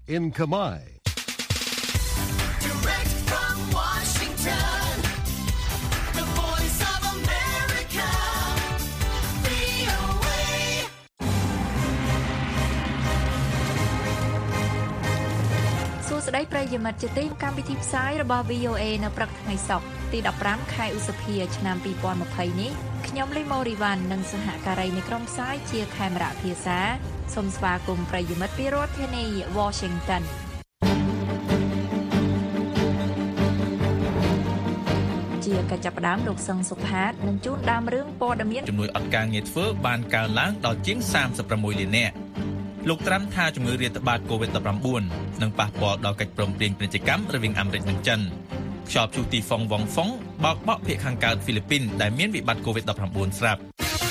in Khmer. Direct from Washington, the voice of America, VOA. សួស្តីប្រិយមិត្តជាទីកម្មវិធីផ្សាយរបស់ VOA នៅព្រឹកថ្ងៃសុក្រទី15ខែឧសភាឆ្នាំ2020នេះខ្ញុំលីម៉ូរីវ៉ាន់និងសហការីនៃក្រុមផ្សាយជាខេមរៈភាសាសូមស្វាគមន៍ប្រិយមិត្តពីរដ្ឋធានី Washington ជាកិច្ចផ្ដើមលោកសឹងសុផាតនឹងជួនដើមរឿងព័ត៌មានជំនួយអត់ការងារធ្វើបានកើនឡើងដល់ជាង36លាននាក់លោកត្រាំថាជំងឺរាតត្បាត COVID-19 នឹងប៉ះពាល់ដល់កិច្ចព្រមព្រៀងពាណិជ្ជកម្មរវាងអាមេរិកនិងចិនខ្យល់ព្យុះទីហ្វុងវ៉ុងហ្វុងបោកបក់ភាគខាងកើតហ្វីលីពីនដែលមានវិបត្តិ COVID-19 ស្រាប់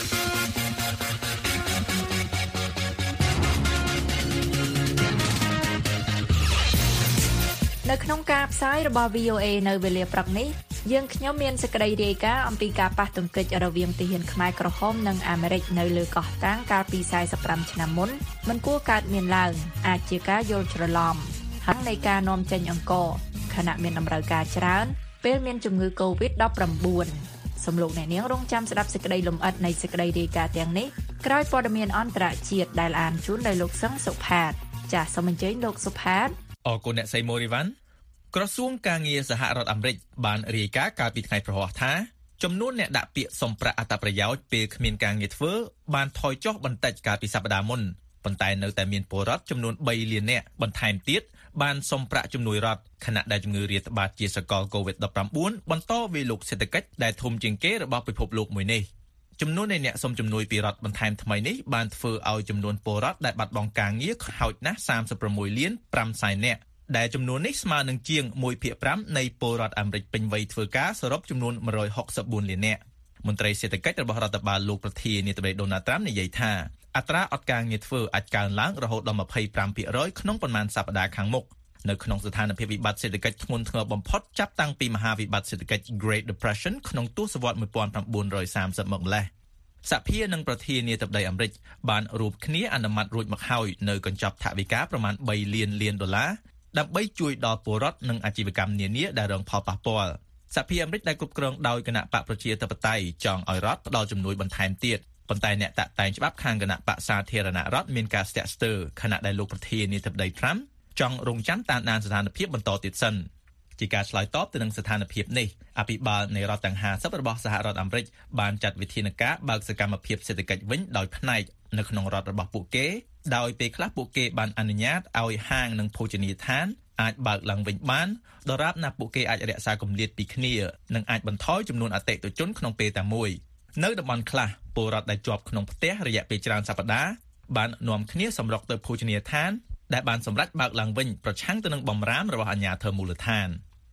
នៅក្នុងការផ្សាយរបស់ VOA នៅវេលាព្រឹកនេះយើងខ្ញុំមានសេចក្តីរាយការណ៍អំពីការប៉ះទង្គិចរវាងទាហានខ្មែរក្រហមនិងអាមេរិកនៅលើកោះតាងកាលពី45ឆ្នាំមុនមិនគួរកើតមានឡើងអាចជាការយល់ច្រឡំហើយនៃការនាំចេញអង្គរខណៈមានតម្រូវការច្រើនពេលមានជំងឺ COVID-19 សូមលោកអ្នកនាងរងចាំស្ដាប់សេចក្តីលម្អិតនៃសេចក្តីរាយការណ៍ទាំងនេះក្រោយព័ត៌មានអន្តរជាតិដែលអានជូនដោយលោកសឹងសុផាតចាសសូមអញ្ជើញលោកសុផាតអរគុណអ្នកសីម៉ូរីវ៉ាន់ក្រសួងការងារសហរដ្ឋអាមេរិកបានរាយការណ៍កាលពីថ្ងៃព្រហស្បតិ៍ថាចំនួនអ្នកដាក់ពាក្យសុំប្រាក់អត្ថប្រយោជន៍ពេលគ្មានការងារធ្វើបានថយចុះបន្តិចកាលពីសប្តាហ៍មុនប៉ុន្តែនៅតែមានពលរដ្ឋចំនួន3លាននាក់បន្ថែមទៀតបានសុំប្រាក់ជំនួយរដ្ឋខណៈដែលជំងឺរាតត្បាតជាសកល COVID-19 បន្តវាយលុកសេដ្ឋកិច្ចដែលធំជាងគេរបស់ពិភពលោកមួយនេះចំនួននៃអ្នកសុំជំនួយពីរដ្ឋបន្ថែមថ្មីនេះបានធ្វើឲ្យចំនួនពលរដ្ឋដែលបាត់បង់ការងារហោចណាស់36លាន5សែននាក់ដែលចំនួននេះស្មើនឹងជាង 1/5 នៃពលរដ្ឋអាមេរិកពេញវ័យធ្វើការសរុបចំនួន164លាននាក់មន្ត្រីសេដ្ឋកិច្ចរបស់រដ្ឋបាលលោកប្រធានាធិបតីដូណាល់ត្រាំនិយាយថាអត្រាអត់ការងារធ្វើអាចកើនឡើងរហូតដល់ 25% ក្នុងប៉ុន្មានសប្តាហ៍ខាងមុខនៅក្នុងស្ថានភាពវិបត្តិសេដ្ឋកិច្ចធ្ងន់ធ្ងរបំផុតចាប់តាំងពីមហាវិបត្តិសេដ្ឋកិច្ច Great Depression ក្នុងទសវត្សរ៍ 1930 មកម្លេះសហភាពនិងប្រធានាធិបតីអាមេរិកបានរួបគ្នាអនុម័តរួចមកហើយនៅកញ្ចប់ថវិកាប្រមាណ$3លានដើម្បីជួយដល់ពលរដ្ឋនិងអាជីវកម្មនានាដែលរងផលប៉ះពាល់សហភាពអាមេរិកដែលគ្រប់គ្រងដោយគណៈបកប្រជាធិបតេយ្យចង់ឲ្យរដ្ឋផ្ដល់ជំនួយបន្ថែមទៀតប៉ុន្តែអ្នកតាក់តែងច្បាប់ខាងគណៈបកសាធារណរដ្ឋមានការស្ទាក់ស្ទើរខណៈដែលលោកប្រធានាធិបតី Trump ចង់រងចាំតាមដានស្ថានភាពបន្តទៀតសិនជាការឆ្លើយតបទៅនឹងស្ថានភាពនេះអភិបាលនៃរដ្ឋទាំង50របស់សហរដ្ឋអាមេរិកបានចាត់វិធានការបើកសកម្មភាពសេដ្ឋកិច្ចវិញដោយផ្នែកនៅក្នុងរដ្ឋរបស់ពួកគេដោយពេលខ្លះពួកគេបានអនុញ្ញាតឲ្យហាងនិងភោជនីយដ្ឋានអាចបើកឡើងវិញបានដរាបណាពួកគេអាចរក្សាគម្លាតពីគ្នានិងអាចបន្ថយចំនួនអតិថិជនក្នុងពេលតែមួយនៅតំបន់ខ្លះពលរដ្ឋដែលជាប់ក្នុងផ្ទះរយៈពេលច្រើនសប្តាហ៍បាននាំគ្នាសម្រុកទៅភោជនីយដ្ឋានដែលបានសម្រេចបើកឡើងវិញប្រឆាំងទៅនឹងបំរាមរបស់អាជ្ញាធរមូលដ្ឋាន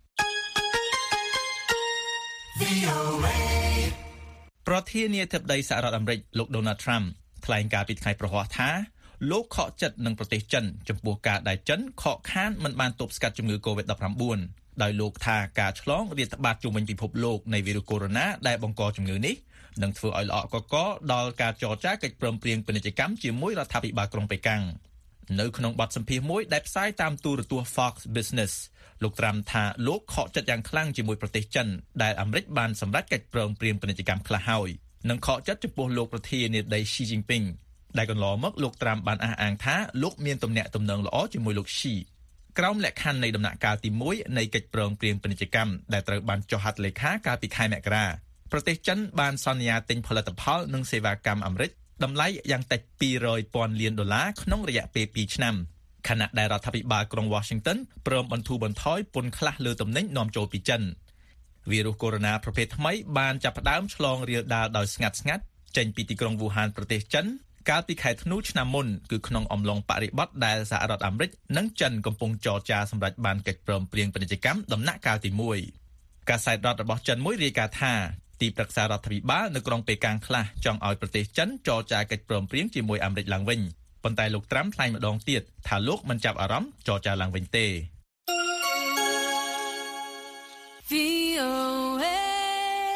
ប្រធានាធិបតីសហរដ្ឋអាមេរិកលោកដូណាល់ត្រាំថ្លែងការពីថ្ងៃប្រហ័សថាលោកខកចិត្តនឹងប្រទេសចិនចំពោះការដែលចិនខកខានមិនបានទប់ស្កាត់ជំងឺ COVID-19 ដោយលោកថាការឆ្លងរាតត្បាតជុំវិញពិភពលោកនៃវីរុសកូវីដ -19 ដែលបង្កជំងឺនេះនឹងធ្វើឲ្យល្អក់កកដល់ការចរចាកិច្ចព្រមព្រៀងពាណិជ្ជកម្មជាមួយរដ្ឋាភិបាលក្រុងប៉េកាំងនៅក្នុងបទសម្ភាសន៍មួយដែលផ្សាយតាមទូរទស្សន៍ Fox Business លោកត្រាំថាលោកខកចិត្តយ៉ាងខ្លាំងជាមួយប្រទេសចិនដែលអាមេរិកបានសម្រេចកិច្ចព្រមព្រៀងពាណិជ្ជកម្មខ្លះហើយនិងខកចិត្តចំពោះលោកប្រធានាធិបតី Xi Jinping ដែលកន្លងមកលោកត្រាំបានអះអាងថាលោកមានទំនាក់ទំនងល្អជាមួយលោក Xi ក្រោមលក្ខខណ្ឌនៃដំណាក់កាលទី1នៃកិច្ចព្រមព្រៀងពាណិជ្ជកម្មដែលត្រូវបានចុះហត្ថលេខាកាលពីខែមករាប្រទេសចិនបានសន្យាទិញផលិតផលនិងសេវាកម្មអាមេរិកតម្លៃយ៉ាងតិច$200,000 លានក្នុងរយៈពេល2ឆ្នាំខណៈដែលរដ្ឋាភិបាលក្រុង Washington ព្រមបន្ធូរបន្ថយពន្ធខ្លះលើទំនិញនាំចូលពីចិនវីរុសកូវីដ -19 ប្រភេទថ្មីបានចាប់ផ្ដើមឆ្លងរាលដាលដោយស្ងាត់ៗចេញពីទីក្រុងវូហានប្រទេសចិនកាលពីខែធ្នូឆ្នាំមុនគឺក្នុងអំឡុងបរិបទដែលសហរដ្ឋអាមេរិកនិងចិនកំពុងចរចាសម្រេចបានកិច្ចព្រមព្រៀងពាណិជ្ជកម្មដំណាក់កាលទី1កាសែតរដ្ឋរបស់ចិនមួយរាយការណ៍ថាទីប្រឹក្សារដ្ឋាភិបាលនៅក្រុងប៉េកាំងខ្លះចង់ឲ្យប្រទេសចិនចរចាកិច្ចព្រមព្រៀងជាមួយអាមេរិកឡើងវិញប៉ុន្តែលោកត្រាំថ្លែងម្ដងទៀតថាលោកមិនចាប់អារម្មណ៍ចរចាឡើងវិញទេ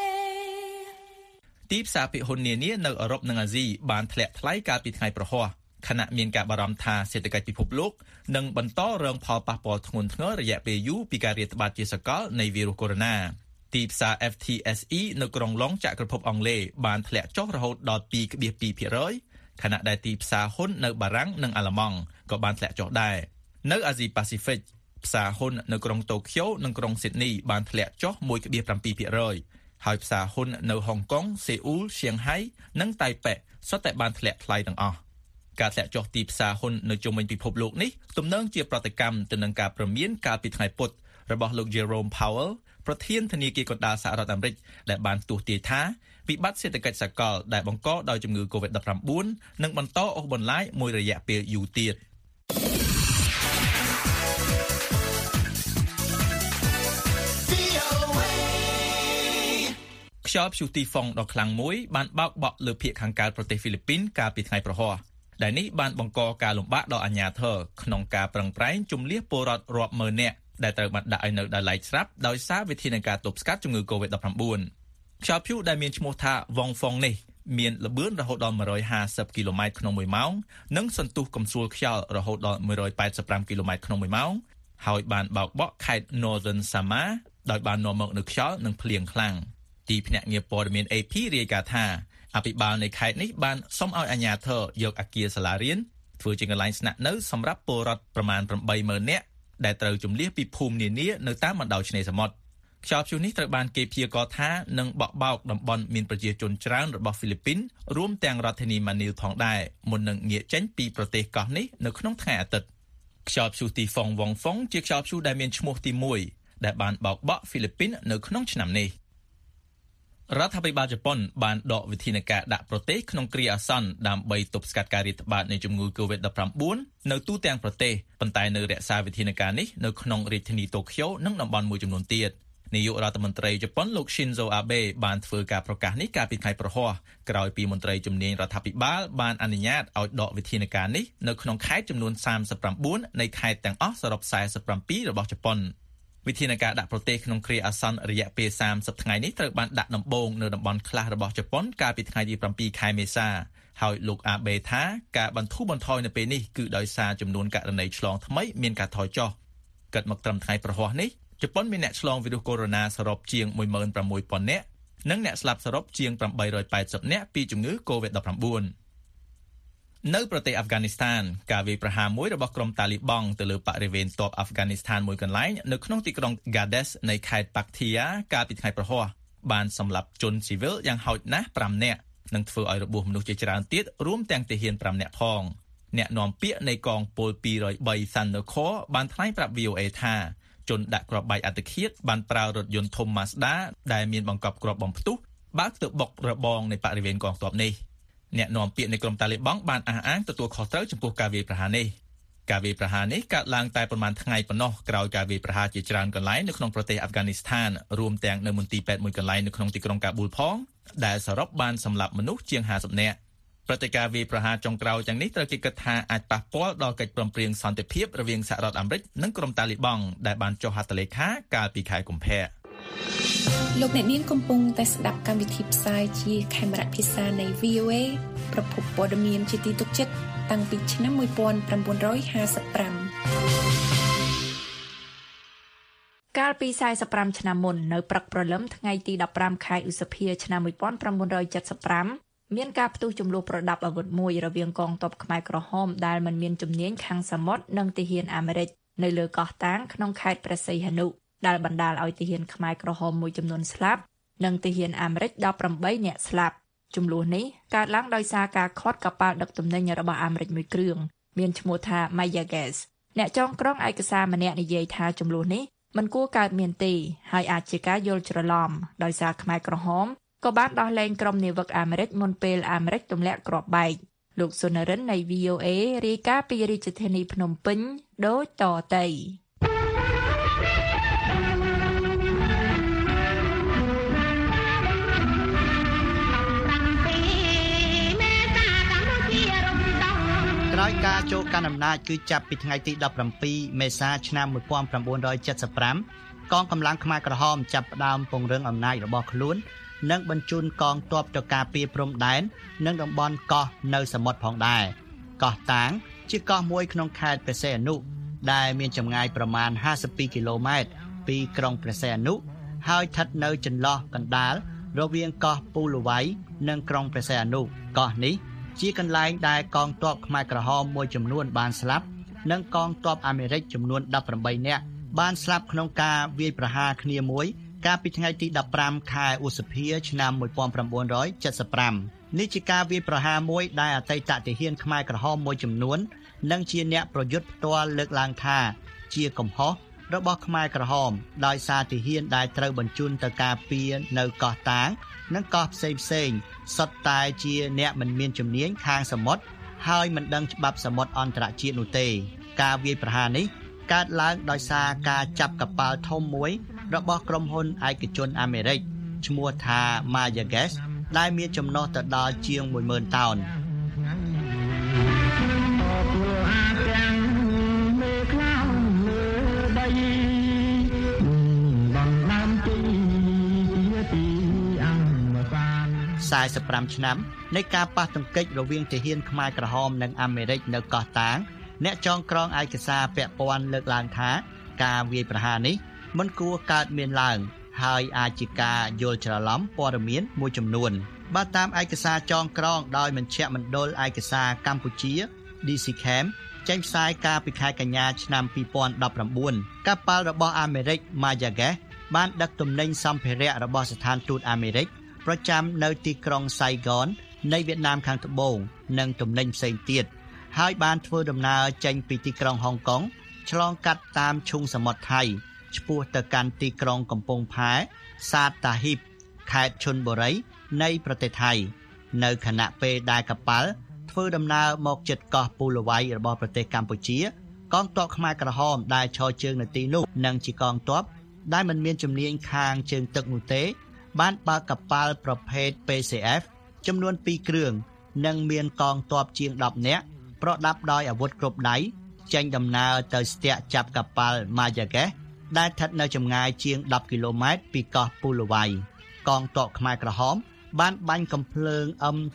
ទីផ្សារភាគហ៊ុននានានៅអឺរ៉ុបនិងអាស៊ីបានធ្លាក់ថ្លៃកាលពីថ្ងៃប្រហ័សខណៈមានការបារម្ភថាសេដ្ឋកិច្ចពិភពលោកនឹងបន្តរងផលប៉ះពាល់ធ្ងន់ធ្ងររយៈពេលយូរពីការរាតត្បាតជាសកលនៃវីរុសកូវីដ -19 ទីផ្សារ FTSE នៅក្រុងឡុងចក្រភពអង់គ្លេសបានធ្លាក់ចុះរហូតដល់ 2.2% ខណៈដែលទីផ្សារហ៊ុននៅបារាំងនិងអាល្លឺម៉ង់ក៏បានធ្លាក់ចុះដែរនៅអាស៊ីប៉ាស៊ីហ្វិកផ្សារហ៊ុននៅក្រុងតូក្យូនិងក្រុងស៊ីដនីបានធ្លាក់ចុះ 1.7% ហើយផ្សារហ៊ុននៅហុងកុង សេអ៊ូល ឈៀងហៃនិងតៃប៉េសុទ្ធតែបានធ្លាក់ថ្លៃទាំងអស់ការធ្លាក់ចុះទីផ្សារហ៊ុននៅជុំវិញពិភពលោកនេះទំនងជាប្រតិកម្មទៅនឹងការព្រមានកាលពីថ្ងៃពុធរបស់លោក Jerome Powell ប្រធានធនាគារកណ្ដាលសហរដ្ឋអាមេរិកដែលបានទស្សន៍ទាយថាវិបត្តិសេដ្ឋកិច្ចសកលដែលបង្កដោយជំងឺ COVID-19 នឹងបន្តអូសបន្លាយមួយរយៈពេលយូរទៀតខ្យល់ព្យុះទីហ្វុងដ៏ខ្លាំងមួយបានបោកបក់លើភាគខាងកើតប្រទេសហ្វីលីពីនកាលពីថ្ងៃប្រហ័សដែលនេះបានបង្កការលំបាកដល់អាជ្ញាធរក្នុងការប្រឹងប្រែងជម្លៀសពលរដ្ឋរាប់ម៉ឺននាក់ដែលត្រូវបានដាក់ឲ្យនៅដោយឡែកស្រាប់ដោយសារវិធានការទប់ស្កាត់ជំងឺ COVID-19 ខ្យល់ព្យុះដែលមានឈ្មោះថាវ៉ងហ្វុងនេះមានល្បឿនរហូតដល់150គីឡូម៉ែត្រក្នុង1ម៉ោងនិងសន្ទុះកំសួលខ្យល់រហូតដល់185គីឡូម៉ែត្រក្នុង1ម៉ោងហើយបានបោកបក់ខេត្ត Northern Samar ដោយបាននាំមកនូវខ្យល់និងភ្លៀងខ្លាំងទីភ្នាក់ងារព័ត៌មាន AP រាយការណ៍ថាអភិបាលនៃខេត្តនេះបានសុំឲ្យអាជ្ញាធរយកអគារសាលារៀនធ្វើជាកន្លែងស្នាក់នៅសម្រាប់ពលរដ្ឋប្រមាណ 80000 នាក់ដែលត្រូវជម្លៀសពីភូមិនានានៅតាមបណ្ដោយឆ្នេរសមុទ្រខ្យល់ព្យុះនេះត្រូវបានគេព្យាករណ៍ថានឹងបក់បោកតំបន់មានប្រជាជនច្រើនរបស់ហ្វីលីពីនរួមទាំងរដ្ឋធានីម៉ានីលផងដែរមុននឹងងាកចេញពីប្រទេសកោះនេះនៅក្នុងថ្ងៃអាទិត្យខ្យល់ព្យុះទីហ្វុងវ៉ងហ្វុងជាខ្យល់ព្យុះដែលមានឈ្មោះទី1ដែលបានបោកបក់ហ្វីលីពីននៅក្នុងឆ្នាំនេះរដ្ឋាភិបាលជប៉ុនបានដកវិធានការដាក់ប្រទេសក្នុងគ្រាអាសន្នដើម្បីទប់ស្កាត់ការរាតត្បាតនៃជំងឺ COVID-19 នៅទូទាំងប្រទេសប៉ុន្តែនៅរក្សាវិធានការនេះនៅក្នុងរាជធានីតូក្យូនិងតំបន់មួយចំនួនទៀតនាយករដ្ឋមន្ត្រីជប៉ុនលោក Shinzo Abe បានធ្វើការប្រកាសនេះកាលពីថ្ងៃប្រហ័សក្រោយពីមន្ត្រីជំនាញរដ្ឋាភិបាលបានអនុញ្ញាតឲ្យដកវិធានការនេះនៅក្នុងខេត្តចំនួន39នៃខេត្តទាំងអស់សរុប47របស់ជប៉ុនវិធានការដាក់ប្រទេសក្នុងគ្រាអាសន្នរយៈពេល30ថ្ងៃនេះត្រូវបានដាក់ដំបូងនៅតំបន់ខ្លះរបស់ជប៉ុនកាលពីថ្ងៃទី7ខែមេសាហើយលោកអាបេថាការបន្ធូរបន្ថយនៅពេលនេះគឺដោយសារចំនួនករណីឆ្លងថ្មីមានការថយចុះគិតមកត្រឹមថ្ងៃប្រហ័សនេះជប៉ុនមានអ្នកឆ្លងវីរុសកូវីដ -19 សរុបជាង 16000 នាក់និងអ្នកស្លាប់សរុបជាង880នាក់ពីជំងឺ COVID-19 នៅប្រទេសអាហ្វហ្គានីស្ថានការវាយប្រហារមួយរបស់ក្រុមតាលីបង់ទៅលើបរិវេណទ័ពអាហ្វហ្គានីស្ថានមួយកន្លែងនៅក្នុងទីក្រុង Gades នៃខេត្ត Paktia កាលពីថ្ងៃប្រហ័សបានសម្លាប់ជនស៊ីវិលយ៉ាងហោចណាស់5នាក់និងធ្វើឲ្យរបួសមនុស្សជាច្រើនទៀតរួមទាំងទាហាន5នាក់ផងអ្នកនាំពាក្យនៃកងពល203 Thunder Corps បានថ្លែងប្រាប់ VOA ថាជនដាក់គ្រាប់បែកអត្តឃាតបានប្រើរថយន្តធំ Mazda ដែលមានបង្កប់គ្រាប់បំផ្ទុះបើកទៅបុករបងនៃបរិវេណកងទ័ពនេះអ្នកនាំពាក្យនៃក្រុមតាលីបង់បានអះអាងទទួលខុសត្រូវចំពោះការវាយប្រហារនេះការវាយប្រហារនេះកើតឡើងតែប្រមាណថ្ងៃប៉ុណ្ណោះក្រោយការវាយប្រហារជាច្រើនកន្លែងនៅក្នុងប្រទេសអាហ្វហ្គានីស្ថានរួមទាំងនៅមន្ទីរពេទ្យមួយកន្លែងនៅក្នុងទីក្រុងកាប៊ូលផងដែលសរុបបានសម្លាប់មនុស្សជាង50នាក់ព្រឹត្តិការណ៍វាយប្រហារចុងក្រោយទាំងនេះត្រូវគេគិតថាអាចប៉ះពាល់ដល់កិច្ចព្រមព្រៀងសន្តិភាពរវាងសហរដ្ឋអាមេរិកនិងក្រុមតាលីបង់ដែលបានចុះហត្ថលេខាកាលពីខែកុម្ភៈលោកអ្នកនាងកំពុងតែស្ដាប់កម្មវិធីផ្សាយជាខេមរៈភាសានៃ VOA ប្រភពព័ត៌មានជាទីទុកចិត្តតាំងពីឆ្នាំ1955 កាលពី45ឆ្នាំមុននៅព្រឹកព្រលឹមថ្ងៃទី15ខែឧសភាឆ្នាំ1975មានការផ្ទុះជម្លោះប្រដាប់អាវុធមួយរវាងកងទ័ពខ្មែរក្រហមដែលមិនមានជំនាញខាងសមុទ្រនិងទាហានអាមេរិកនៅលើកោះតាងក្នុងខេត្តព្រះសីហនុដែលបណ្ដាលឲ្យទាហានខ្មែរក្រហមមួយចំនួនស្លាប់និងទាហានអាមេរិក18នាក់ស្លាប់ជម្លោះនេះកើតឡើងដោយសារការខាត់កប៉ាល់ដឹកទំនិញរបស់អាមេរិកមួយគ្រឿងមានឈ្មោះថា Mayaguez អ្នកចងក្រងឯកសារម្នាក់និយាយថាជម្លោះនេះមិនគួរកើតមានទេហើយអាចជាការយល់ច្រឡំដោយសារខ្មែរក្រហមក៏បានដោះលែងក្រុមនាវិកអាមេរិកមុនពេលអាមេរិកទម្លាក់គ្រាប់បែកលោកសុនរិននៃ VOA រាយការណ៍ពីរាជធានីភ្នំពេញដូចតទៅក្រោយការចូលកាន់អំណាចគឺចាប់ពីថ្ងៃទី17មេសាឆ្នាំ1975កងកម្លាំងខ្មែរក្រហមចាប់ផ្ដើមពង្រឹងអំណាចរបស់ខ្លួននិងបញ្ជូនកងទ័ពទៅការពារព្រំដែននិងតំបន់កោះនៅសមុទ្រផងដែរកោះតាងជាកោះមួយក្នុងខេត្តព្រះសីហនុដែលមានចម្ងាយប្រមាណ52គីឡូម៉ែត្រពីក្រុងព្រះសីហនុហើយស្ថិតនៅចន្លោះកណ្ដាលរវាងកោះពូលវ័យនិងក្រុងព្រះសីហនុកោះនេះជាកន្លែងដែលកងទ័ពខ្មែរក្រហមមួយចំនួនបានស្លាប់និងកងទ័ពអាមេរិកចំនួន18នាក់បានស្លាប់ក្នុងការវាយប្រហារគ្នាមួយកាលពីថ្ងៃទី15ខែឧសភាឆ្នាំ1975នេះជាការវាយប្រហារមួយដែលអតីតទាហានខ្មែរក្រហមមួយចំនួននិងជាអ្នកប្រយុទ្ធផ្ទាល់លើកឡើងថាជាកំហុសរបស់ខ្មែរក្រហមដោយសារទាហានដែលត្រូវបញ្ជូនទៅការពារនៅកោះតាងនិងកោះផ្សេងៗសុទ្ធតែជាអ្នកមិនមានជំនាញខាងសមុទ្រហើយមិនដឹងច្បាប់សមុទ្រអន្តរជាតិនោះទេការវាយប្រហារនេះកើតឡើងដោយសារការចាប់កប៉ាល់ធំមួយរបស់ក្រុមហ៊ុនឯកជនអាមេរិកឈ្មោះថា Mayaguez ដែលមានចំណុះទៅដល់ជាង 10000 តោន45ឆ្នាំនៃការប៉ះទង្គិចរវាងទាហានខ្មែរក្រហមនិងអាមេរិកនៅកោះតាងអ្នកចងក្រងឯកសារពាក់ព័ន្ធលើកឡើងថាការវាយប្រហារនេះមិនគួរកើតមានឡើងហើយអាចជាការយល់ច្រឡំព័ត៌មានមួយចំនួនបើតាមឯកសារចងក្រងដោយមជ្ឈមណ្ឌលឯកសារកម្ពុជា DCCAM ចេញផ្សាយកាលពីខែកញ្ញាឆ្នាំ2019កប៉ាល់របស់អាមេរិក Mayaguez បានដឹកទំនិញសម្ភារៈរបស់ស្ថានទូតអាមេរិកប្រចាំនៅទីក្រុង Saigon នៃវៀតណាមខាងត្បូងនិងទំនិញផ្សេងទៀតហើយបានធ្វើដំណើរចេញពីទីក្រុងហុងកុងឆ្លងកាត់តាមឈូងសមុទ្រថៃឆ្ពោះទៅកាន់ទីក្រុងកំពង់ផែសាតតាហ៊ីបខេត្តឈុនបុរីនៃប្រទេសថៃនៅខណៈពេលដែលកប៉ាល់ធ្វើដំណើរមកជិតកោះពូលវ័យរបស់ប្រទេសកម្ពុជាកងទ័ពខ្មែរក្រហមដែលឈរជើងនៅទីនោះនិងជាកងទ័ពដែលមិនមានជំនាញខាងជើងទឹកនោះទេបានបើកកប៉ាល់ប្រភេទ PCF ចំនួន2គ្រឿងនិងមានកងទ័ពជាង10នាក់ប្រដាប់ដោយអាវុធគ្រប់ដៃចេញដំណើរទៅស្ទាក់ចាប់កប៉ាល់ Mayaguez ដែលស្ថិតនៅចម្ងាយជាង10គីឡូម៉ែត្រពីកោះពូលវ័យកងទ័ពខ្មែរក្រហមបានបាញ់កំភ្លើង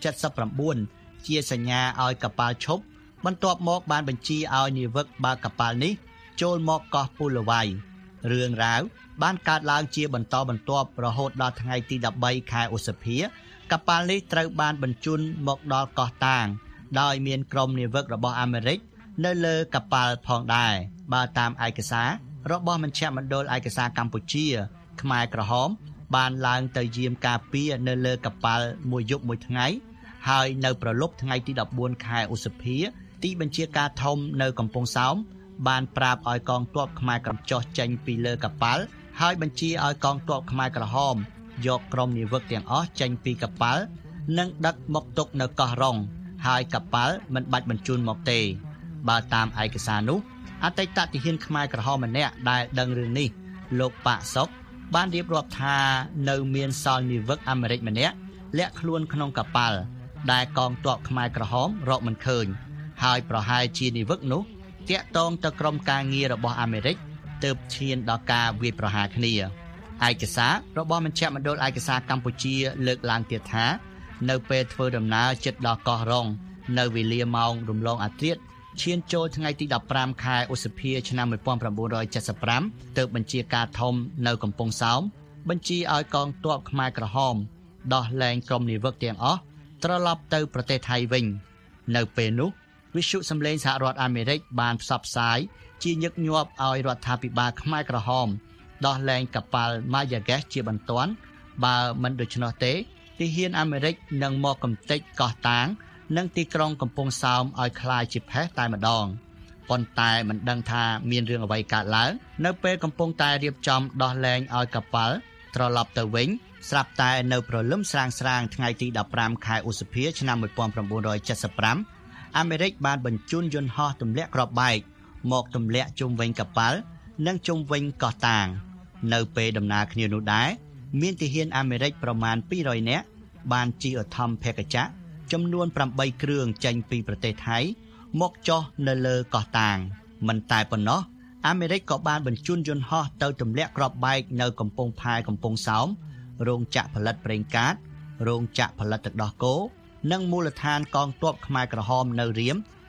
M79 ជាសញ្ញាឲ្យកប៉ាល់ឈប់បន្ទាប់មកបានបញ្ជាឲ្យនាវិកបើកកប៉ាល់នេះចូលមកកោះពូលវ័យរឿងរ៉ាវបានកើតឡើងជាបន្តបន្ទាប់រហូតដល់ថ្ងៃទី13ខែឧសភាកប៉ាល់នេះត្រូវបានបញ្ជូនមកដល់កោះតាងដោយមានក្រុមនាវិករបស់អាមេរិកនៅលើកប៉ាល់ផងដែរបើតាមឯកសាររបស់មជ្ឈមណ្ឌលឯកសារកម្ពុជាខ្មែរក្រហមបានឡើងទៅយាមការពារនៅលើកប៉ាល់មួយយប់មួយថ្ងៃហើយនៅប្រលប់ថ្ងៃទី14ខែឧសភាទីបញ្ជាការធំនៅកំពង់សោមបានប្រាប់ឲ្យកងទ័ពខ្មែរក្រហមចុះចេញពីលើកប៉ាល់ហើយបញ្ជាឲ្យកងទ័ពខ្មែរក្រហមយកក្រុមនាវិកទាំងអស់ចេញពីកប៉ាល់និងដឹកមកទុកនៅកោះរ៉ុងហើយកប៉ាល់មិនបាច់បញ្ជូនមកទេបើតាមឯកសារនោះអតីតទាហានខ្មែរក្រហមម្នាក់ដែលដឹងរឿងនេះលោកប៉ាក់សុកបានរៀបរាប់ថានៅមានសល់នាវិកអាមេរិកម្នាក់លាក់ខ្លួនក្នុងកប៉ាល់ដែលកងទ័ពខ្មែរក្រហមរកមិនឃើញហើយប្រហែលជានាវិកនោះតាក់ទងទៅក្រុមការងាររបស់អាមេរិកទើបឈានដល់ការវាយប្រហារគ្នាឯកសាររបស់មជ្ឈមណ្ឌលឯកសារកម្ពុជាលើកឡើងទៀតថានៅពេលធ្វើដំណើរជិតដល់កោះរ៉ុងនៅវេលាម៉ោងរំលងអាធ្រាត្រឈានចូលថ្ងៃទី15ខែឧសភាឆ្នាំ1975ទើបបញ្ជាការធំនៅកំពង់សោមបញ្ជាឲ្យកងទ័ពខ្មែរក្រហមដោះលែងក្រុមនាវិកទាំងអស់ត្រឡប់ទៅប្រទេសថៃវិញនៅពេលនោះវិទ្យុសំឡេងសហរដ្ឋអាមេរិកបានផ្សព្វផ្សាយជាញឹកញាប់ឲ្យរដ្ឋាភិបាលខ្មែរក្រហមដោះលែងកប៉ាល់ Mayaguez ជាបន្ទាន់បើមិនដូច្នោះទេទាហានអាមេរិកនឹងមកកំទេចកោះតាងនិងទីក្រុងកំពង់សោមឲ្យคล้ายជាផេះតែម្ដងប៉ុន្តែមិនដឹងថាមានរឿងអ្វីកើតឡើងនៅពេលកំពុងតែរៀបចំដោះលែងឲ្យកប៉ាល់ត្រឡប់ទៅវិញស្រាប់តែនៅព្រលឹមស្រាងៗថ្ងៃទី15ខែឧសភាឆ្នាំ1975អាមេរិកបានបញ្ជូនយន្តហោះទម្លាក់គ្រាប់បែកមកទម្លាក់ជុំវិញកប៉ាល់និងជុំវិញកោះតាងនៅពេលដំណើរគ្នានោះដែរមានទាហានអាមេរិកប្រមាណ200នាក់បានជិះឧទ្ធម្ភាគចក្រចំនួន8គ្រឿងចេញពីប្រទេសថៃមកចុះនៅលើកោះតាងមិនតែប៉ុណ្ណោះអាមេរិកក៏បានបញ្ជូនយន្តហោះទៅទម្លាក់គ្រាប់បែកនៅកំពង់ផែកំពង់សោមរោងចក្រផលិតប្រេងកាតរោងចក្រផលិតទឹកដោះគោនិងមូលដ្ឋានកងទ័ពខ្មែរក្រហមនៅរៀម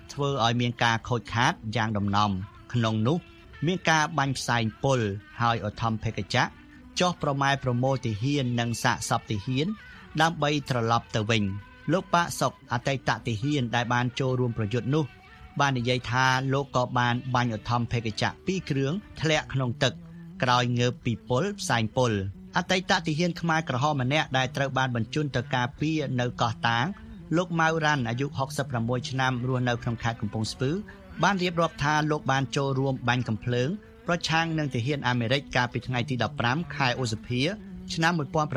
ធ្វើឲ្យមានការខូចខាតយ៉ាងដំណំក្នុងនោះមានការបាញ់ផ្សែងពុលហើយឧទ្ធម្ភាគចក្រចុះប្រម៉ែប្រមូលទាហាននិងសាកសពទាហានដើម្បីត្រឡប់ទៅវិញលោកប៉ាក់សុកអតីតទាហានដែលបានចូលរួមប្រយុទ្ធនោះបាននិយាយថាលោកក៏បានបាញ់ឧទ្ធម្ភាគចក្រ2គ្រឿងធ្លាក់ក្នុងទឹកក្រោយងើបពីពុលផ្សែងពុលអតីតទាហានខ្មែរក្រហមម្នាក់ដែលត្រូវបានបញ្ជូនទៅការពារនៅកោះតាងលោកម៉ៅរ៉ាន់អាយុ66ឆ្នាំរស់នៅក្នុងខេត្តកំពង់ស្ពឺបានរៀបរាប់ថាលោកបានចូលរួមបាញ់កាំភ្លើងប្រឆាំងនឹងទាហានអាមេរិកកាលពីថ្ងៃទី15ខែឧសភាឆ្នាំ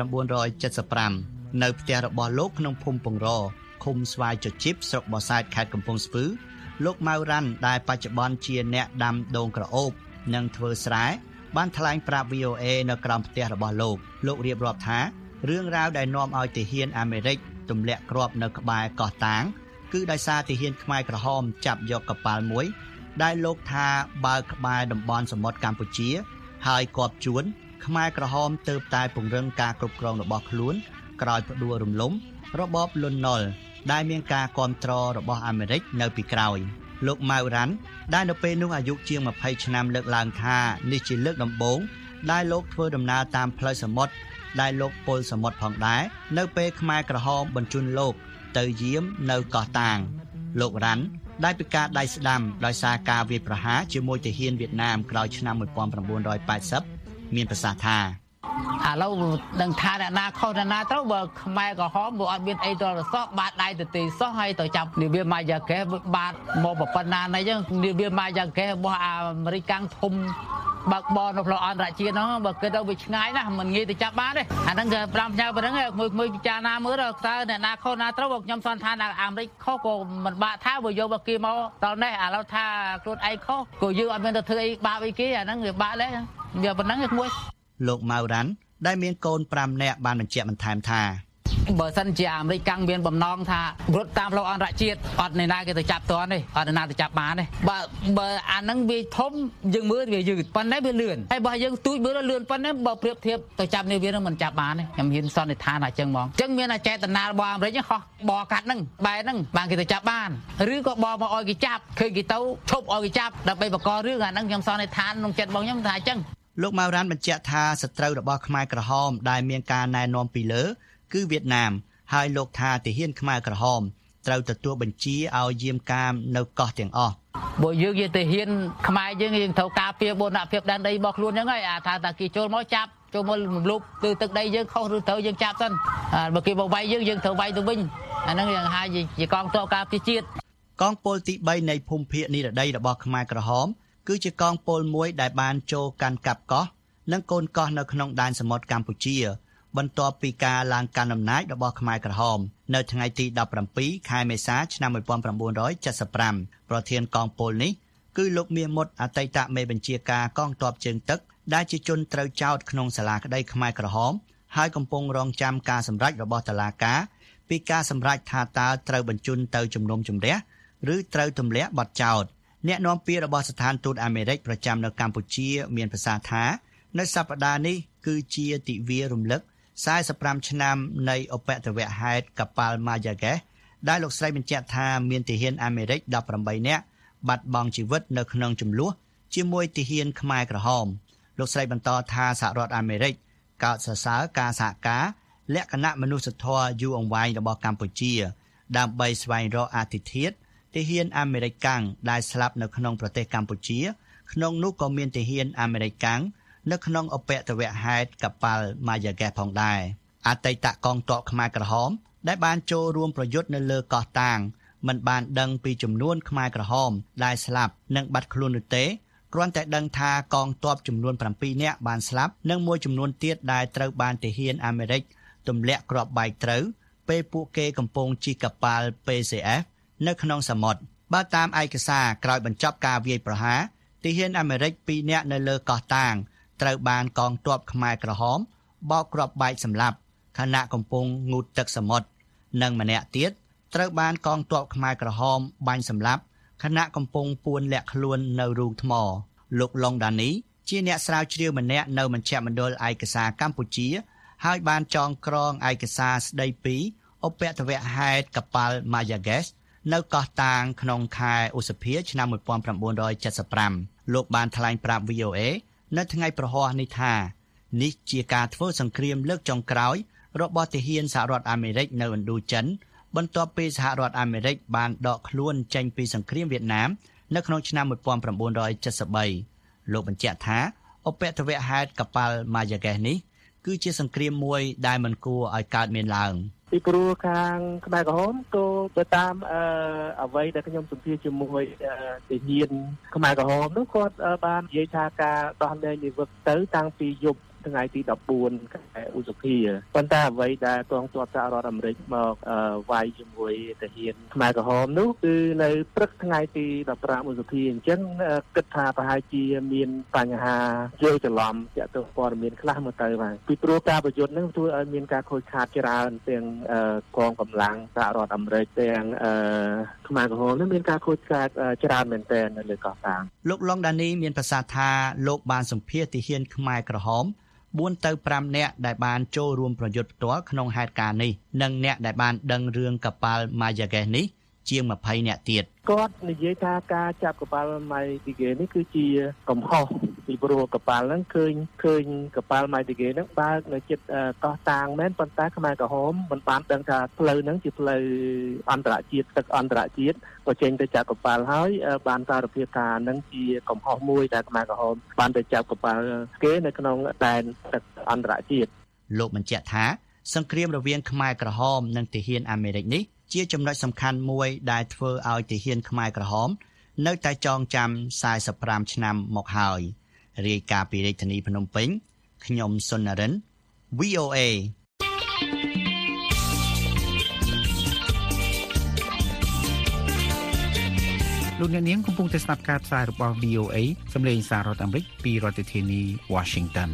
1975នៅផ្ទះរបស់លោកក្នុងភូមិពងរឃុំស្វាយចជីបស្រុកបរសែតខេត្តកំពង់ស្ពឺលោកម៉ៅរ៉ាន់ដែលបច្ចុប្បន្នជាអ្នកដាំដូងក្រអូបនិងធ្វើស្រែបានថ្លែងប្រាប់ VOA នៅក្រោមផ្ទះរបស់លោករៀបរាប់ថារឿងរ៉ាវដែលនាំឲ្យទាហានអាមេរិកទម្លាក់គ្រាប់នៅក្បែរកោះតាងគឺដោយសារទាហានខ្មែរក្រហមចាប់យកកប៉ាល់មួយដែលលោកថាបើកក្បែរតំបន់សមុទ្រកម្ពុជាហើយគាប់ជួនខ្មែរក្រហមទើបតែពង្រឹងការគ្រប់គ្រងរបស់ខ្លួនក្រោយផ្ដួលរំលំរបបលន់នល់ដែលមានការគ្រប់គ្រងរបស់អាមេរិកនៅពីក្រោយលោកម៉ៅរ៉ាន់ដែលនៅពេលនោះអាយុជាង20ឆ្នាំលើកឡើងថានេះជាលើកដំបូងដែលលោកធ្វើដំណើរតាមផ្លូវសមុទ្រដែលលោកពលសមុទ្រផងដែរនៅពេលខ្មែរក្រហមបញ្ជូនលោកទៅយាមនៅកោះតាងលោករ៉ាន់ដែលពិការដៃស្ដាំដោយសារការវាយប្រហារជាមួយទាហានវៀតណាមក្រោយឆ្នាំ1980មានប្រសាសន៍ថាឥឡូវនឹងថាអ្នកណាខុសអ្នកណាត្រូវបើខ្មែរក្រហមបើអត់មានអីទៅរសោះបាតដៃទៅទីសោះហើយទៅចាប់នាវាម៉ាយ៉ាកេសបាតមកប៉ុណ្ណានេះចឹងនាវាម៉ាយ៉ាកេសរបស់អាមេរិកកាំងធំបើកបរនៅផ្លូវអន្តរជាតិហ្នឹងបើគិតទៅវាឆ្ងាយណាស់មិនងាយទៅចាប់បានទេអាហ្នឹងគឺ5ផ្ញើប៉ុណ្្នឹងមួយពិចារណាមើលតើអ្នកណាខុសណាត្រូវបើខ្ញុំសន្និដ្ឋានថាអាមេរិកខុសក៏មិនបាក់ថាបើយកមកគេមកដល់នេះឥឡូវថាខ្លួនឯងខុសក៏យើងអត់មានទៅធ្វើអីបាបអីគេអាហ្នឹងវាបាក់ដែរវាប៉ុណ្្នឹងមួយលោកម៉ៅរ៉ាន់ដែលមានកូន5នាក់បានបញ្ជាក់បន្ថែមថាបើសិនជាអាមេរិកកាំងមានបំណងថារត់តាមផ្លូវអន្តរជាតិអត់អ្នកណាគេទៅចាប់តនេះអត់អ្នកណាទៅចាប់បានទេបើអាហ្នឹងវាធំយើងមើលវាយឺតប៉ុន្តែវាលឿនហើយបើយើងទូចមើលលឿនប៉ុន្តែបើប្រៀបធៀបទៅចាប់នាវាហ្នឹងមិនចាប់បានទេខ្ញុំហ៊ានសន្និដ្ឋានថាចឹងហ្មងចឹងមានតែចេតនារបស់អាមេរិកហោះបរកាត់ហ្នឹងបែរហ្នឹងបានគេទៅចាប់បានឬក៏បរមកឲ្យគេចាប់ឃើញគេទៅឈប់ឲ្យគេចាប់ដើម្បីបង្ករឿងអាហ្នឹងខ្ញុំសន្និដ្ឋានក្នុងចិត្តរបស់ខ្ញុំថាចឹងលោកម៉ៅរ៉ាន់បញ្ជាក់ថាសត្រូវរបស់ខ្មែរក្រហមដែលមានការណែនាំពីលើគឺវៀតណាមហើយលោកថាទាហានខ្មែរក្រហមត្រូវទទួលបញ្ជាឲ្យយាមកាមនៅកោះទាំងអស់បើយើងជាទាហានខ្មែរយើងត្រូវការពារបូរណភាពដែនដីរបស់ខ្លួនហ្នឹងហើយថាគេចូលមកចាប់ចូលមករំលោភទៅទឹកដីយើងខុសឬត្រូវយើងចាប់សិនបើគេមកវាយយើងត្រូវវាយទៅវិញអាហ្នឹងយ៉ាងហៅជាកងទ័ពការពារជាតិកងពលទី3នៃភូមិភាគនិរដីរបស់ខ្មែរក្រហមគឺជាកងពលមួយដែលបានចូលកាន់កាប់កោះនិងកូនកោះនៅក្នុងដែនសមុទ្រកម្ពុជាបន្ទាប់ពីការឡើងកាន់អំណាចរបស់ខ្មែរក្រហមនៅថ្ងៃទី17ខែមេសាឆ្នាំ1975ប្រធានកងពលនេះគឺលោកមាសមុតអតីតមេបញ្ជាការកងទ័ពជើងទឹកដែលជាជនត្រូវចោទក្នុងសាលាក្តីខ្មែរក្រហមហើយកំពុងរងចាំការសម្រេចរបស់តុលាការពីការសម្រេចថាតើត្រូវបញ្ជូនទៅជំនុំជម្រះឬត្រូវទម្លាក់បទចោទអ្នកនាំពាក្យរបស់ស្ថានទូតអាមេរិកប្រចាំនៅកម្ពុជាមានប្រសាសន៍ថានៅសប្តាហ៍នេះគឺជាទិវារំលឹក45ឆ្នាំនៃឧបទ្ទវហេតុកប៉ាល់ម៉ាយ៉ាហ្គេសដែលលោកស្រីបញ្ជាក់ថាមានទាហានអាមេរិក18នាក់បាត់បង់ជីវិតនៅក្នុងជម្លោះជាមួយទាហានខ្មែរក្រហមលោកស្រីបន្តថាសហរដ្ឋអាមេរិកកោតសរសើរការសហការលក្ខណៈមនុស្សធម៌យូរអង្វែងរបស់កម្ពុជាដើម្បីស្វែងរកអធិធិធទាហានអាមេរិកកាំងដែលស្លាប់នៅក្នុងប្រទេសកម្ពុជាក្នុងនោះក៏មានទាហានអាមេរិកកាំងនៅក្នុងឧបទ្ទវហេតុកប៉ាល់ម៉ាយ៉ាហ្គេសផងដែរអតីតកងទ័ពខ្មែរក្រហមដែលបានចូលរួមប្រយុទ្ធនៅលើកោះតាងមិនបានដឹងពីចំនួនខ្មែរក្រហមដែលស្លាប់និងបាត់ខ្លួននោះទេគ្រាន់តែដឹងថាកងទ័ពចំនួន7នាក់បានស្លាប់និងមួយចំនួនទៀតដែលត្រូវបានទាហានអាមេរិកទម្លាក់គ្រាប់បែកត្រូវពេលពួកគេកំពុងជិះកប៉ាល់ PCF នៅក្នុងសមុទ្របើតាមឯកសារក្រោយបញ្ចប់ការវាយប្រហារទាហានអាមេរិក2នាក់នៅលើកោះតាងត្រូវបានកងទ័ពខ្មែរក្រហមបោកគ្រាប់បែកសម្លាប់ខណៈកំពុងងូតទឹកសមុទ្រនិងម្នាក់ទៀតត្រូវបានកងទ័ពខ្មែរក្រហមបាញ់សម្លាប់ខណៈកំពុងពួនលាក់ខ្លួននៅរូងថ្មលោកឡុងដានីជាអ្នកស្រាវជ្រាវម្នាក់នៅមជ្ឈមណ្ឌលឯកសារកម្ពុជាហើយបានចងក្រងឯកសារស្ដីពីឧបទ្ទវហេតុកប៉ាល់ម៉ាយ៉ាហ្គេសនៅកោះតាងក្នុងខែឧសភាឆ្នាំ1975លោកបានថ្លែងប្រាប់ VOA នៅថ្ងៃប្រហ័សនេះថានេះជាការធ្វើសង្គ្រាមលើកចុងក្រោយរបស់ទាហានសហរដ្ឋអាមេរិកនៅឥណ្ឌូចិនបន្ទាប់ពីសហរដ្ឋអាមេរិកបានដកខ្លួនចេញពីសង្គ្រាមវៀតណាមនៅក្នុងឆ្នាំ1973លោកបញ្ជាក់ថាឧបទ្ទវហេតុកប៉ាល់ Mayaguez នេះគឺជាសង្គ្រាមមួយដែលមិនគួរឲ្យកើតមានឡើងពីព្រោះខាងខ្មែរក្រហមទៅតាមអ្វីដែលខ្ញុំសម្ភាសជាមួយទាហានខ្មែរក្រហមនោះគាត់បាននិយាយថាការដោះលែងនិវត្តទៅតាំងពីយប់ថ្ងៃទី14ខែឧសភាប៉ុន្តែអ្វីដែលកងទ័ពសហរដ្ឋអាមេរិកមកវាយជាមួយទាហានខ្មែរក្រហមនោះគឺនៅព្រឹកថ្ងៃទី15ឧសភាអញ្ចឹងគិតថាប្រហែលជាមានបញ្ហាយល់ច្រឡំទាក់ទងព័ត៌មានខ្លះមកទៅបាទពីព្រោះការប្រយុទ្ធនឹងធ្វើឲ្យមានការខូចខាតច្រើនទាំងកងកម្លាំងសហរដ្ឋអាមេរិកទាំងខ្មែរក្រហមនឹងមានការខូចខាតច្រើនមែនទែននៅលើកោះតាងលោកឡុងដានីមានប្រសាសន៍ថាលោកបានសម្ភាសទាហានខ្មែរក្រហម4ទៅ5នាក់ដែលបានចូលរួមប្រយុទ្ធផ្ទាល់ក្នុងហេតុការណ៍នេះនិងអ្នកដែលបានដឹងរឿងកប៉ាល់ Mayaguez នេះជាង20នាក់ទៀតគាត់និយាយថាការចាប់កប៉ាល់ Mayaguez នេះគឺជាកំហុសពីព្រោះកប៉ាល់ហ្នឹងឃើញកប៉ាល់ Mayaguez ហ្នឹងបើកនៅជិតកោះតាងមែនប៉ុន្តែខ្មែរក្រហមមិនបានដឹងថាផ្លូវហ្នឹងជាផ្លូវអន្តរជាតិទឹកអន្តរជាតិក៏ចេញទៅចាប់កប៉ាល់ហើយបានសារភាពថាហ្នឹងជាកំហុសមួយដែលខ្មែរក្រហមបានទៅចាប់កប៉ាល់គេនៅក្នុងដែនទឹកអន្តរជាតិលោកបញ្ជាក់ថាសង្គ្រាមរវាងខ្មែរក្រហមនិងទាហានអាមេរិកនេះជាចំណុចសំខាន់មួយដែលធ្វើឲ្យទាហានខ្មែរក្រហមនៅតែចងចាំ45ឆ្នាំមកហើយរាយការណ៍ពីរាជធានីភ្នំពេញខ្ញុំសុននរិន VOA លោកអ្នកនាងកំពុងតែស្ដាប់ការផ្សាយរបស់ VOA សម្លេងសាររដ្ឋអាមេរិកពីរដ្ឋធានី Washington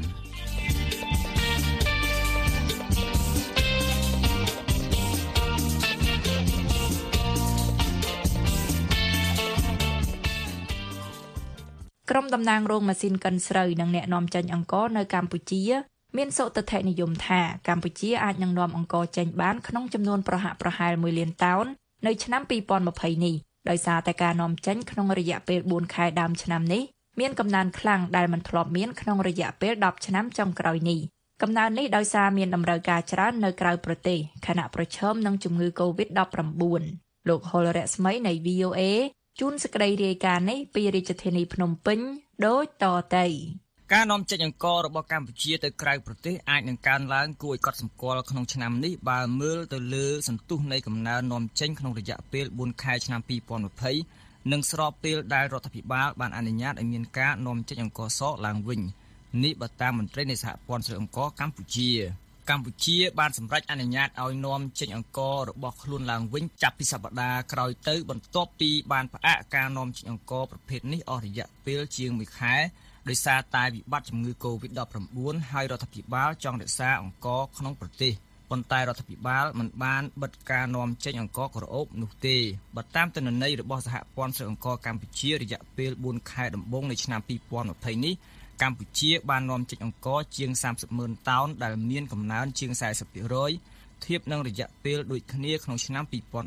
ក្រុមតំណាងរោងម៉ាស៊ីនកិនស្រូវនិងអ្នកនាំចេញអង្ករនៅកម្ពុជាមានសុទិដ្ឋិនិយមថាកម្ពុជាអាចនឹងនាំអង្ករចេញបានក្នុងចំនួនប្រហាក់ប្រហែល1លានតោននៅឆ្នាំ2020នេះដោយសារតែការនាំចេញក្នុងរយៈពេល4ខែដើមឆ្នាំនេះមានកំណើនខ្លាំងដែលមិនធ្លាប់មានក្នុងរយៈពេល10ឆ្នាំចុងក្រោយនេះកំណើននេះដោយសារមានតម្រូវការច្រើននៅក្រៅប្រទេសខណៈប្រឈមនឹងជំងឺ COVID-19 លោកហុលរស្មីនៃ VOAជួនសេចក្តីរាយការណ៍នេះពីរាជធានីភ្នំពេញដូចតទៅការនាំចេញអង្កររបស់កម្ពុជាទៅក្រៅប្រទេសអាចនឹងកើនឡើងគួរឲ្យកត់សម្គាល់ក្នុងឆ្នាំនេះបើមើលទៅលើសន្ទុះនៃកំណើននាំចេញក្នុងរយៈពេល4ខែឆ្នាំ2020និងស្របពេលដែលរដ្ឋាភិបាលបានអនុញ្ញាតឲ្យមានការនាំចេញអង្ករសឡើងវិញនេះបើតាមមន្ត្រីនៃសហព័ន្ធស្រូវអង្ករកម្ពុជាបានសម្រេចអនុញ្ញាតឲ្យនាំចេញអង្កររបស់ខ្លួនឡើងវិញចាប់ពីសប្តាហ៍ក្រោយទៅបន្ទាប់ពីបានផ្អាកការនាំចេញអង្ករប្រភេទនេះអស់រយៈពេលជាង1ខែដោយសារតែវិបត្តិជំងឺ COVID-19 ហើយរដ្ឋាភិបាលចង់រក្សាអង្ករក្នុងប្រទេសប៉ុន្តែរដ្ឋាភិបាលមិនបានបិទការនាំចេញអង្ករក្រអូបនោះទេបើតាមទិន្នន័យរបស់សហព័ន្ធស្រូវអង្ករកម្ពុជារយៈពេល4ខែដំបូងនៃឆ្នាំ2020នេះកម្ពុជាបាននាំចេញអង្ករជាង 30,000 តោនដែលមានកំណើនជាង 40% ធៀបនឹងរយៈពេលដូចគ្នាក្នុងឆ្នាំ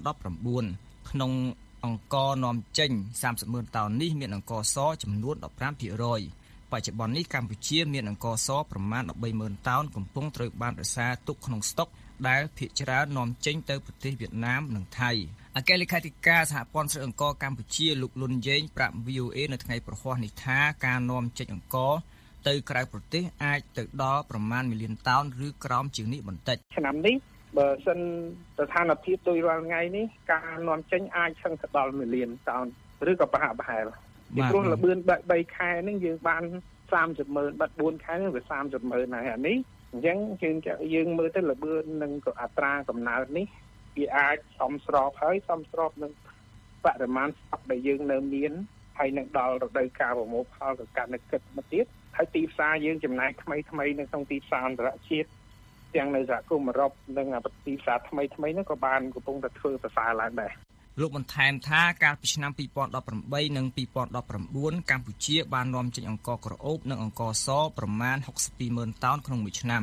2019ក្នុងអង្ករនាំចេញ 30,000 តោននេះមានអង្ករសចំនួន 15% បច្ចុប្បន្ននេះកម្ពុជាមានអង្ករសប្រមាណ 13,000 តោនកំពុងត្រូវបានរក្សាទុកក្នុងស្តុកដែលភាគច្រើននាំចេញទៅប្រទេសវៀតណាមនិងថៃអគ្គលេខាធិការសហព័ន្ធស្រូវអង្ករកម្ពុជាលោកលុនយេងប្រាប់ VOA នៅថ្ងៃប្រហ័សនេះថាការនាំចេញអង្ករទៅក្រៅប្រទេសអាចទៅដល់ប្រមាណ1លានតោនឬក្រោមជាងនេះបន្តិចឆ្នាំនេះបើសិនស្ថានភាពដូចរាល់ថ្ងៃនេះការនាំចេញអាចឈឹងទៅដល់1លានតោនឬក៏ប្រហាក់ប្រហែលពីព្រោះលបឿន3ខែនេះយើងបាន30,000បាត់4ខែនេះវា30,000ហើយអានេះអញ្ចឹងយើងមើលទៅលបឿននិងអត្រាកំណើននេះវាអាចសមស្របហើយសមស្របនឹងបរិមាណស្តុកដែលយើងនៅមានហើយនឹងដល់រដូវកាលប្រមូលផលក៏កាន់តែគិតមកទៀតហើយទីផ្សារយើងចំណាយថ្មីនៅក្នុងទីផ្សារអន្តរជាតិទាំងនៅសហគមន៍អឺរ៉ុបនិងទីផ្សារថ្មីហ្នឹងក៏បានកំពុងតែធ្វើប្រសើរឡើងដែរលោកបន្ថែមថាកាលពីឆ្នាំ2018និង2019កម្ពុជាបាននាំចេញអង្ករក្រអូបនិងអង្ករសប្រមាណ 62,000 តោនក្នុងមួយឆ្នាំ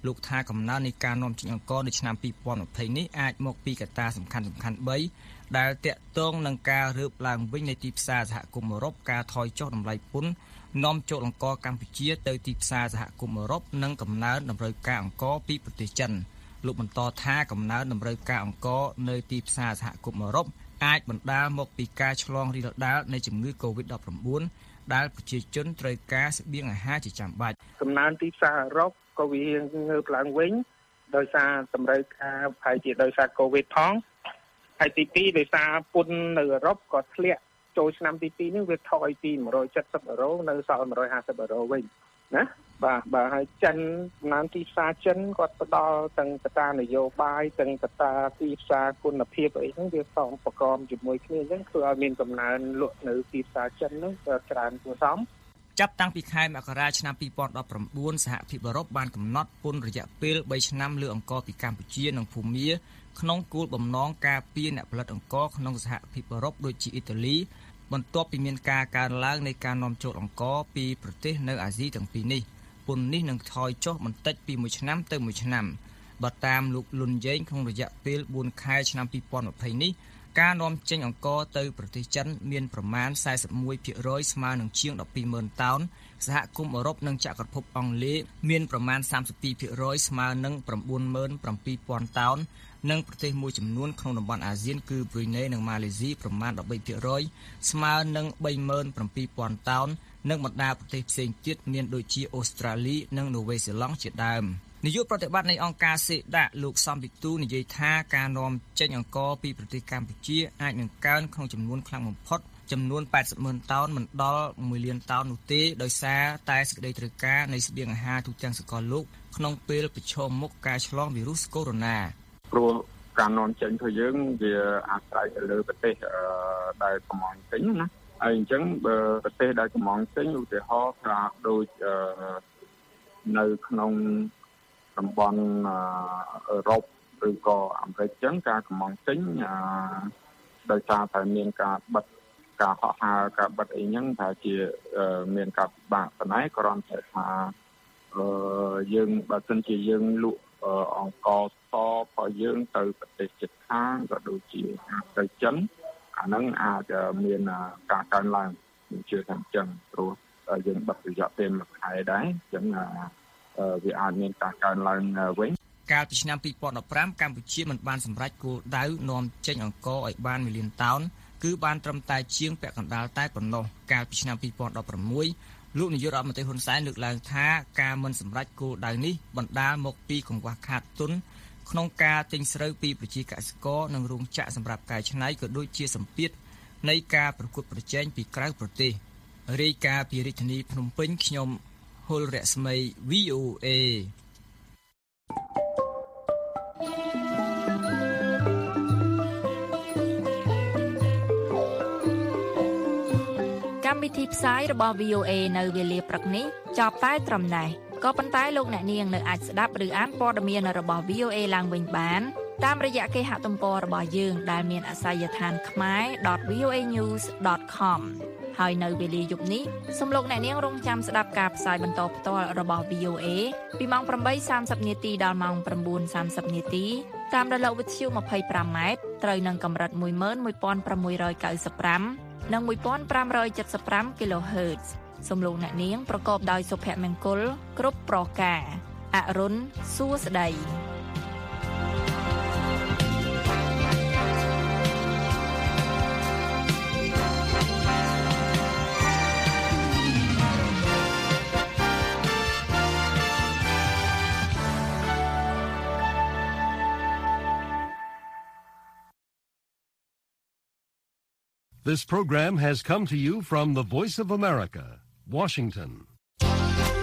លោកថាកំណើននៃការនាំចេញអង្ករនៅឆ្នាំ2020នេះអាចមកពីកត្តាសំខាន់ៗ3ដែលតាក់ទងនឹងការរើបឡើងវិញនៃទីផ្សារសហគមន៍អឺរ៉ុបការថយចុះតម្លៃពន្ធនាំចូលអង្ករកម្ពុជាទៅទីផ្សារសហគមន៍អឺរ៉ុបនិងកំណើនតម្រូវការអង្ករពីប្រទេសចិនលោកបន្តថាកំណើនតម្រូវការអង្ករនៅទីផ្សារសហគមន៍អឺរ៉ុបអាចបណ្ដាលមកពីការឆ្លងរីករាលដាលនៃជំងឺ COVID-19 ដែលប្រជាជនត្រូវការស្បៀងអាហារជាចាំបាច់កំណើនទីផ្សារអឺរ៉ុបក៏វាងើបឡើងវិញដោយសារតម្រូវការហើយជាដោយសារ COVID ផងហើយទី2ដោយសារពន្ធនៅអឺរ៉ុបក៏ធ្លាក់ចូលឆ្នាំទី2នេះវាថយពី170 នៅសល់150 វិញណាបាទហើយចិនកំណើនទីផ្សារចិនគាត់ផ្ដល់ទាំងកត្តានយោបាយទាំងកត្តាទីផ្សារគុណភាពអីហ្នឹងវាសងប្រកបជាមួយគ្នាអញ្ចឹងធ្វើឲ្យមានកំណើនលក់នៅទីផ្សារចិនហ្នឹងក៏ច្រើនគួរសមចាប់តាំងពីខែមករាឆ្នាំ2019សហភាពអឺរ៉ុបបានកំណត់ពន្ធរយៈពេល3ឆ្នាំលើអង្ករពីកម្ពុជានិងភូមាក្នុងគោលបំណងការពារអ្នកផលិតអង្ករក្នុងសហភាពអឺរ៉ុបដូចជាអ៊ីតាលីបន្ទាប់ពីមានការកើនឡើងនៃការនាំចូលអង្ករពីប្រទេសនៅអាស៊ីទាំងពីរនេះពន្ធនេះនឹងថយចុះបន្តិចពីមួយឆ្នាំទៅមួយឆ្នាំបើតាមលោកលុនយ៉េងក្នុងរយៈពេល4ខែឆ្នាំ2020នេះការនាំចេញអង្ករទៅប្រទេសចិនមានប្រមាណ 41% ស្មើនឹងជាង 120,000 តោនសហគមន៍អឺរ៉ុបនិងចក្រភពអង់គ្លេសមានប្រមាណ 32% ស្មើនឹង 97,000 តោននិងប្រទេសមួយចំនួនក្នុងតំបន់អាស៊ានគឺប្រ៊ុយណេនិងម៉ាឡេស៊ីប្រមាណ 13% ស្មើនឹង 37,000 តោននិងបណ្ដាប្រទេសផ្សេងទៀតមានដូចជាអូស្ត្រាលីនិងនូវេសេឡង់ជាដើមនាយកប្រតិបត្តិនៃអង្គការសេដាលោកសំវិទូនិយាយថាការនាំចេញអង្ករពីប្រទេសកម្ពុជាអាចនឹងកើនក្នុងចំនួនខ្លាំងបំផុតចំនួន 80,000 តោនមិនដល់ 1 លានតោននោះទេដោយសារតែសេចក្តីត្រូវការនៃស្បៀងអាហារទូទាំងសកលលោកក្នុងពេលប្រឈមមុខការឆ្លងវីរុសកូវីដ -19 ព្រោះការនាំចេញរបស់យើងវាអាស្រ័យទៅលើប្រទេសដែលកំពុងចេញណាហើយអញ្ចឹងបើប្រទេសដែលកំពុងចេញឧទាហរណ៍ថាដូចនៅក្នុងតំបន់អឺរ៉ុបឬក៏អាមេរិកអញ្ចឹងការកំងចេញដោយសារតែមានការបិទការហោះហើរការបិទអីហ្នឹងថាជាមានការពិបាកប៉ុន្តែគ្រាន់តែថាយើងបើសិនជាយើងលក់អង្គសរបស់យើងទៅប្រទេសជិតខាងក៏ដូចជាទៅចិនអាហ្នឹងអាចមានការកើនឡើងខ្ញុំជឿថាអញ្ចឹងព្រោះយើងបិទរយៈពេល1ខែដែរអញ្ចឹងវាអាចមានការកើនឡើងវិញកាលពីឆ្នាំ2015កម្ពុជាមិនបានសម្រេចគោលដៅនាំចេញអង្ករឲ្យបាន1លានតោនគឺបានត្រឹមតែជាងពាក់កណ្ដាលតែប៉ុណ្ណោះកាលពីឆ្នាំ2016លោកនាយករដ្ឋមន្ត្រីហ៊ុនសែនលើកឡើងថាការមិនសម្រេចគោលដៅនេះបណ្ដាលមកពីកង្វះខាតទុនក្នុងការទិញស្រូវពីប្រជាកសិករនិងរោងចក្រសម្រាប់កែច្នៃក៏ដូចជាសម្ពាធនៃការប្រកួតប្រជែងពីក្រៅប្រទេសរាយការណ៍ពីរាជធានីភ្នំពេញខ្ញុំហុលរស្មី VOA កម្មវិធីផ្សាយរបស់ VOA នៅវេលាព្រឹកនេះចប់តែត្រឹមណេះក៏ប៉ុន្តែលោកអ្នកនាងនៅអាចស្ដាប់ឬអានព័ត៌មានរបស់ VOA ឡើងវិញបានតាមរយៈគេហទំព័ររបស់យើងដែលមានអាសយដ្ឋាន khmer.voanews.com ហើយនៅវេលាយប់នេះសូមលោកអ្នកនាងរងចាំស្ដាប់ការផ្សាយបន្តផ្ទាល់របស់ VOA ពីម៉ោង 8:30 នាទីដល់ម៉ោង 9:30 នាទីតាមរលកវិទ្យុ 25 ម៉ែត្រត្រូវនឹងកម្រិត 11695 និង 1575 kHz សូមលោកអ្នកនាងប្រកបដោយសុភមង្គលគ្រប់ប្រការអរុនសួស្តី This program has come to you from the Voice of America, Washington.